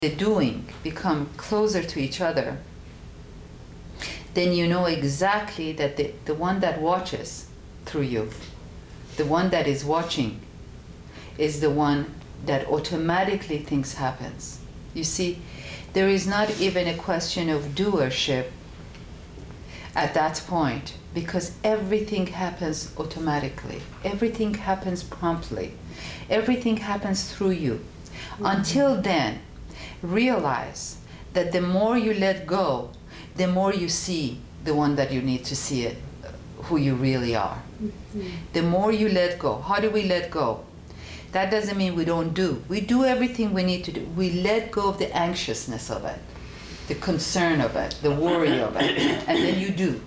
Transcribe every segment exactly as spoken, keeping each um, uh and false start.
the doing become closer to each other, then you know exactly that the, the one that watches through you, the one that is watching, is the one that automatically things happens. You see, there is not even a question of doership at that point, because everything happens automatically. Everything happens promptly. Everything happens through you. Mm-hmm. Until then, realize that the more you let go, the more you see the one that you need to see it, who you really are. Mm-hmm. The more you let go. How do we let go? That doesn't mean we don't do. We do everything we need to do. We let go of the anxiousness of it, the concern of it, the worry of it, and then you do.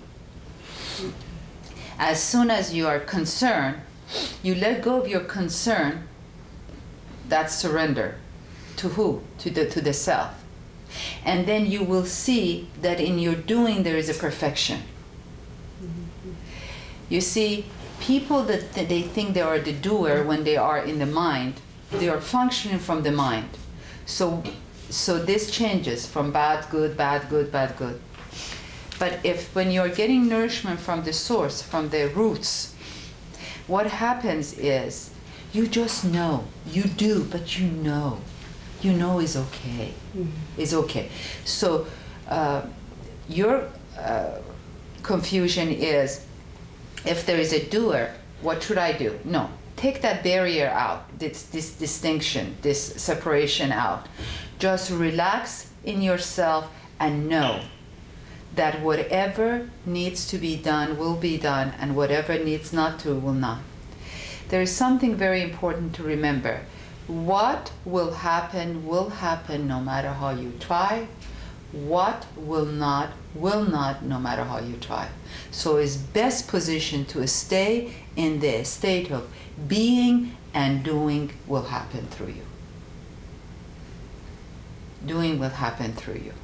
As soon as you are concerned, you let go of your concern. That's surrender. To who? To the, to the self. And then you will see that in your doing there is a perfection. Mm-hmm. You see, people that th they think they are the doer when they are in the mind, they are functioning from the mind. So, so this changes from bad, good, bad, good, bad, good. But if when you're getting nourishment from the source, from the roots, what happens is you just know. You do, but you know. You know is okay. Mm-hmm. Is okay. So uh, your uh, confusion is, if there is a doer, what should I do? No. Take that barrier out, this, this distinction, this separation out. Just relax in yourself and know that whatever needs to be done will be done, and whatever needs not to will not. There is something very important to remember. What will happen will happen no matter how you try. What will not will not no matter how you try. So it's best positioned to stay in the state of being, and doing will happen through you. Doing will happen through you.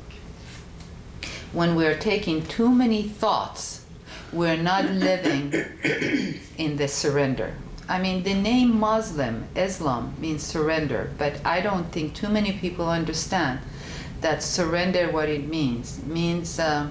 When we're taking too many thoughts, we're not living in the surrender. I mean, the name Muslim, Islam, means surrender, but I don't think too many people understand that surrender, what it means. It means uh,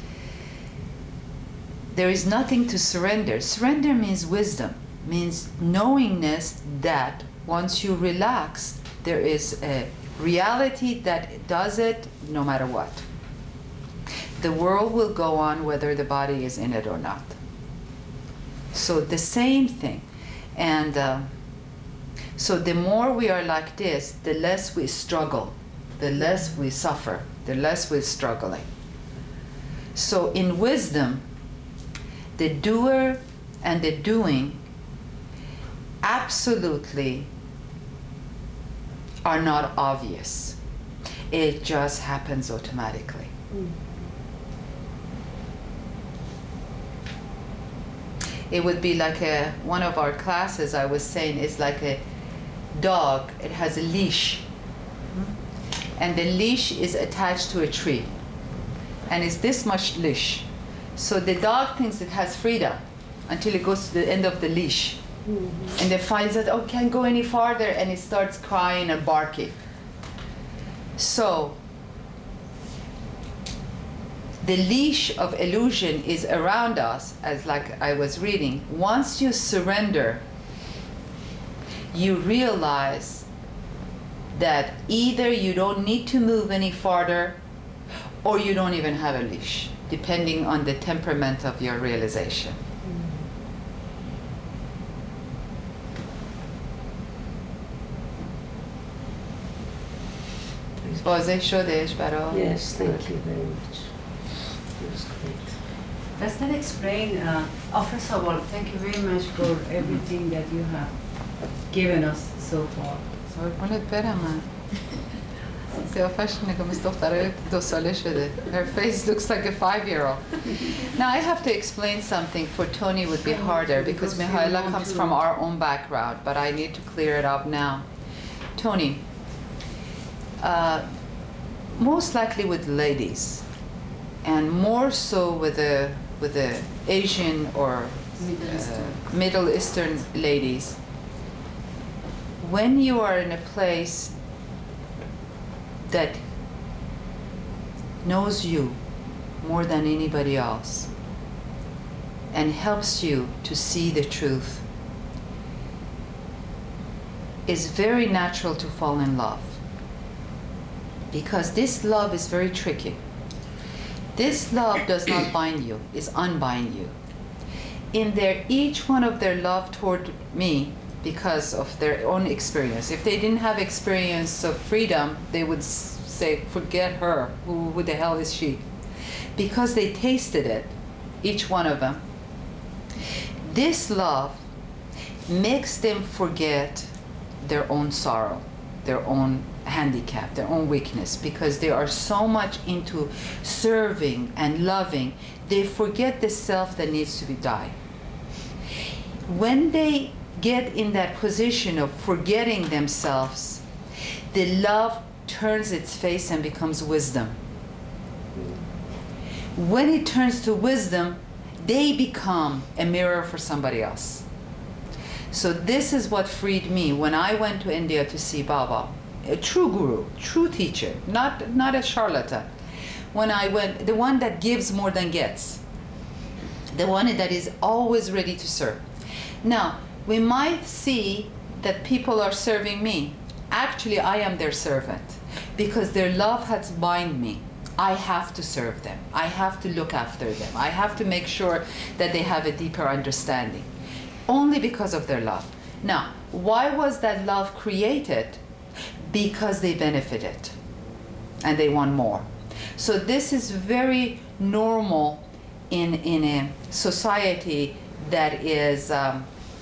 there is nothing to surrender. Surrender means wisdom, means knowingness that once you relax, there is a reality that does it no matter what. The world will go on whether the body is in it or not. So the same thing. And uh, so the more we are like this, the less we struggle, the less we suffer, the less we're struggling. So in wisdom, the doer and the doing absolutely are not obvious. It just happens automatically. Mm. It would be like a, one of our classes I was saying is like a dog. It has a leash. Mm-hmm. And the leash is attached to a tree. And it's this much leash. So the dog thinks it has freedom until it goes to the end of the leash. Mm-hmm. And then finds out, oh, can't go any farther, and it starts crying and barking. So the leash of illusion is around us, as like I was reading. Once you surrender, you realize that either you don't need to move any farther, or you don't even have a leash, depending on the temperament of your realization. واضح شدش برای؟ Yes, thank you very much. It was great. Does that explain, uh, oh, first of all, thank you very much for everything that you have given us so far. قربونت برم من. قیافش نگاه مثل دختره دو ساله شده. Her face looks like a five-year-old. Now I have to explain something. For Tony would be harder because Mihaela comes from our own background, but I need to clear it up now. Tony, uh, most likely with ladies, and more so with the with the Asian or Middle uh, Eastern. Middle Eastern ladies, when you are in a place that knows you more than anybody else and helps you to see the truth, is very natural to fall in love. Because this love is very tricky. This love does not bind you, it unbind you. In their, each one of their love toward me, because of their own experience. If they didn't have experience of freedom, they would s- say, forget her, who, who the hell is she? Because they tasted it, each one of them. This love makes them forget their own sorrow, their own handicap, their own weakness, because they are so much into serving and loving, they forget the self that needs to be died. When they get in that position of forgetting themselves, the love turns its face and becomes wisdom. When it turns to wisdom, they become a mirror for somebody else. So this is what freed me when I went to India to see Baba, a true guru, true teacher, not, not a charlatan. When I went, the one that gives more than gets, the one that is always ready to serve. Now, we might see that people are serving me. Actually, I am their servant because their love has bound me. I have to serve them. I have to look after them. I have to make sure that they have a deeper understanding. Only because of their love. Now, why was that love created? Because they benefited and they want more. So this is very normal in, in a society that is um,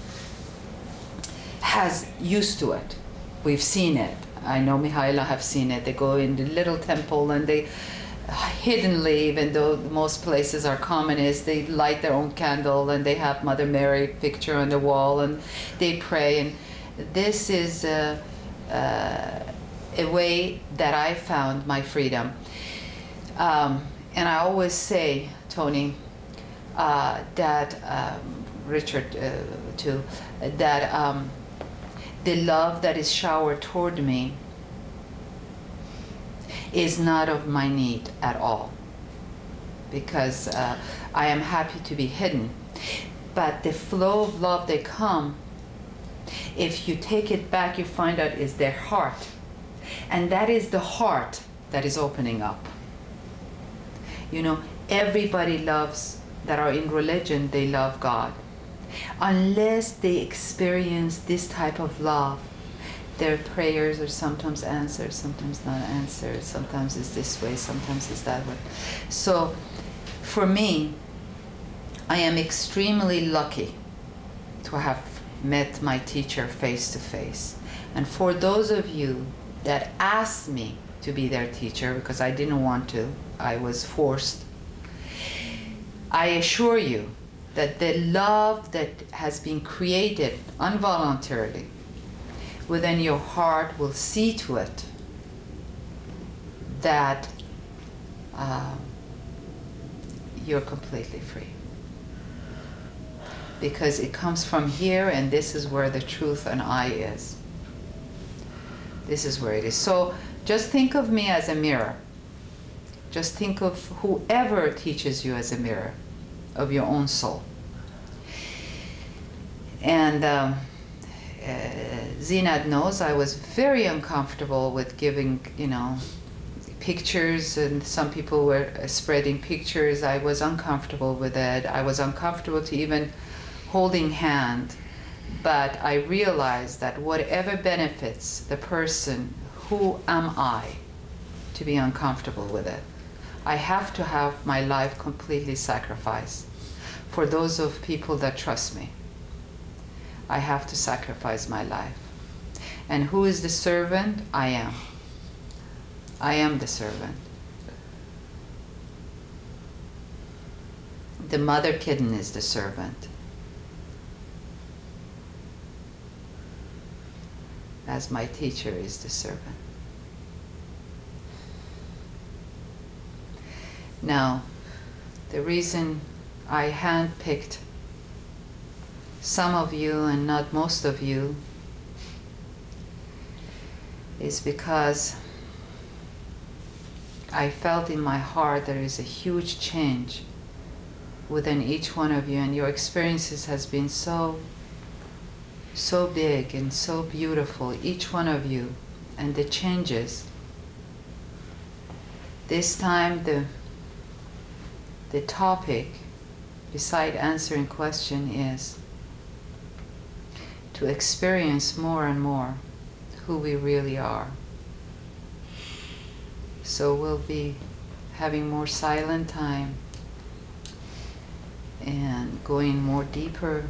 has used to it. We've seen it. I know Mihaela have seen it. They go in the little temple and they hiddenly, even though most places are communist, they light their own candle and they have Mother Mary picture on the wall and they pray. And this is a, uh, a way that I found my freedom. Um, and I always say, Tony, uh, that um, Richard uh, too, that um, the love that is showered toward me is not of my need at all, because uh, I am happy to be hidden. But the flow of love that come, if you take it back, you find out is their heart. And that is the heart that is opening up. You know, everybody loves, that are in religion, they love God. Unless they experience this type of love, their prayers are sometimes answered, sometimes not answered, sometimes it's this way, sometimes it's that way. So for me, I am extremely lucky to have met my teacher face to face. And for those of you that asked me to be their teacher, because I didn't want to, I was forced, I assure you that the love that has been created involuntarily within your heart will see to it that uh, you're completely free. Because it comes from here, and this is where the truth and I is. This is where it is. So just think of me as a mirror. Just think of whoever teaches you as a mirror of your own soul. And um, uh, Zinad knows I was very uncomfortable with giving, you know, pictures, and some people were spreading pictures. I was uncomfortable with it. I was uncomfortable to even holding hand. But I realized that whatever benefits the person, who am I to be uncomfortable with it? I have to have my life completely sacrificed for those of people that trust me. I have to sacrifice my life. And who is the servant? I am. I am the servant. The mother kitten is the servant. As my teacher is the servant. Now, the reason I handpicked some of you and not most of you is because I felt in my heart there is a huge change within each one of you, and your experiences has been so, so big and so beautiful, each one of you, and the changes. This time the, the topic, beside answering question, is to experience more and more who we really are. So we'll be having more silent time and going more deeper.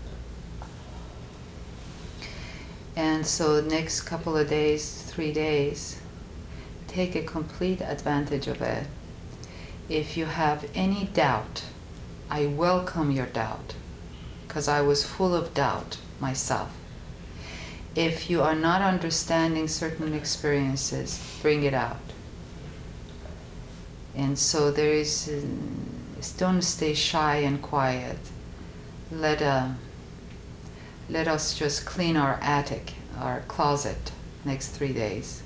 And so next couple of days, three days, take a complete advantage of it. If you have any doubt, I welcome your doubt, because I was full of doubt myself. If you are not understanding certain experiences, bring it out. And so there is, uh, don't stay shy and quiet. Let, uh, let us just clean our attic, our closet, next three days.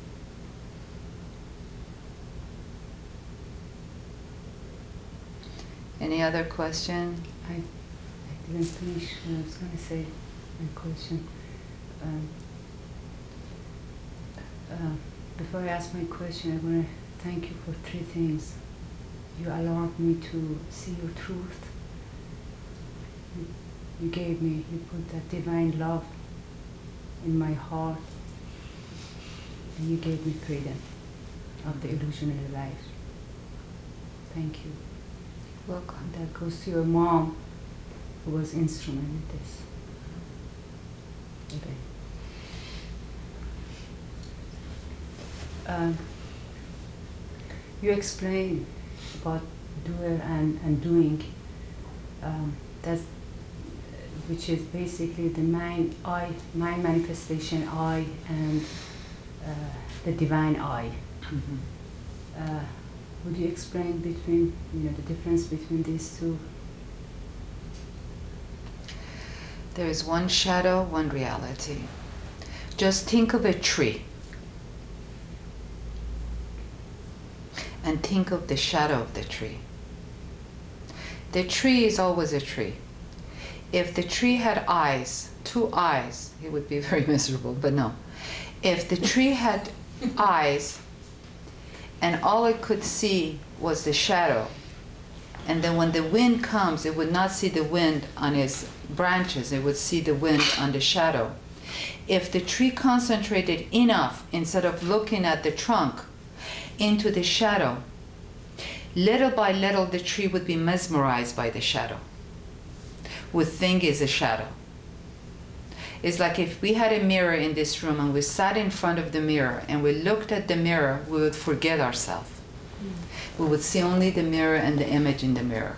Any other question? I, I didn't finish what I was going to say, my question. Um, uh, before I ask my question, I want to thank you for three things. You allowed me to see your truth. You, you gave me, you put that divine love in my heart. And you gave me freedom of the illusionary life. Thank you. Welcome. That goes to your mom, who was instrumental in this. Okay. Um, you explained about doer and, and doing. Um, that's, which is basically the mind, I, mind manifestation, I, and uh, the divine I. Mm-hmm. Uh, would you explain between, you know, the difference between these two? There is one shadow, one reality. Just think of a tree and think of the shadow of the tree. The tree is always a tree. If the tree had eyes, two eyes, it would be very miserable, but no. If the tree had eyes and all it could see was the shadow, and then when the wind comes, it would not see the wind on its branches, it would see the wind on the shadow. If the tree concentrated enough, instead of looking at the trunk, into the shadow, little by little the tree would be mesmerized by the shadow, would think is a shadow. It's like if we had a mirror in this room and we sat in front of the mirror and we looked at the mirror, we would forget ourselves. Mm. We would see only the mirror and the image in the mirror.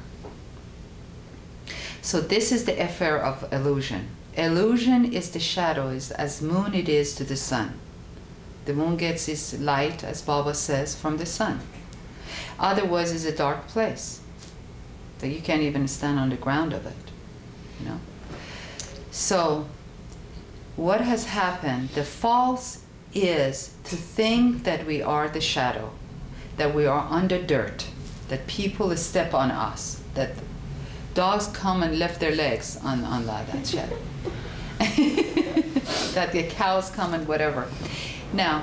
So this is the affair of illusion. Illusion is the shadow, is as moon it is to the sun. The moon gets its light, as Baba says, from the sun. Otherwise, it's a dark place that you can't even stand on the ground of it, you know. So what has happened? The false is to think that we are the shadow, that we are under dirt, that people step on us, that dogs come and lift their legs on, on that, that shadow, that the cows come and whatever. Now,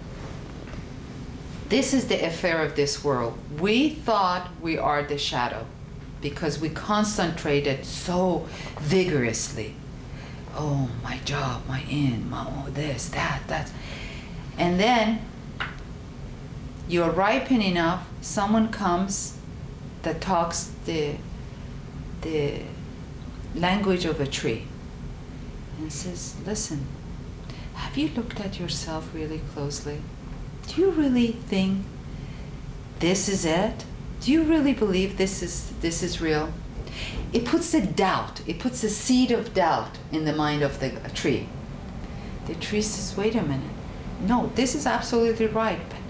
this is the affair of this world. We thought we are the shadow because we concentrated so vigorously. Oh, my job, my in, my oh, this, that, that. And then you're ripen enough, someone comes that talks the, the language of a tree and says, listen, have you looked at yourself really closely? Do you really think this is it? Do you really believe this is, this is real? It puts a doubt, it puts a seed of doubt in the mind of the tree. The tree says, wait a minute. No, this is absolutely right, but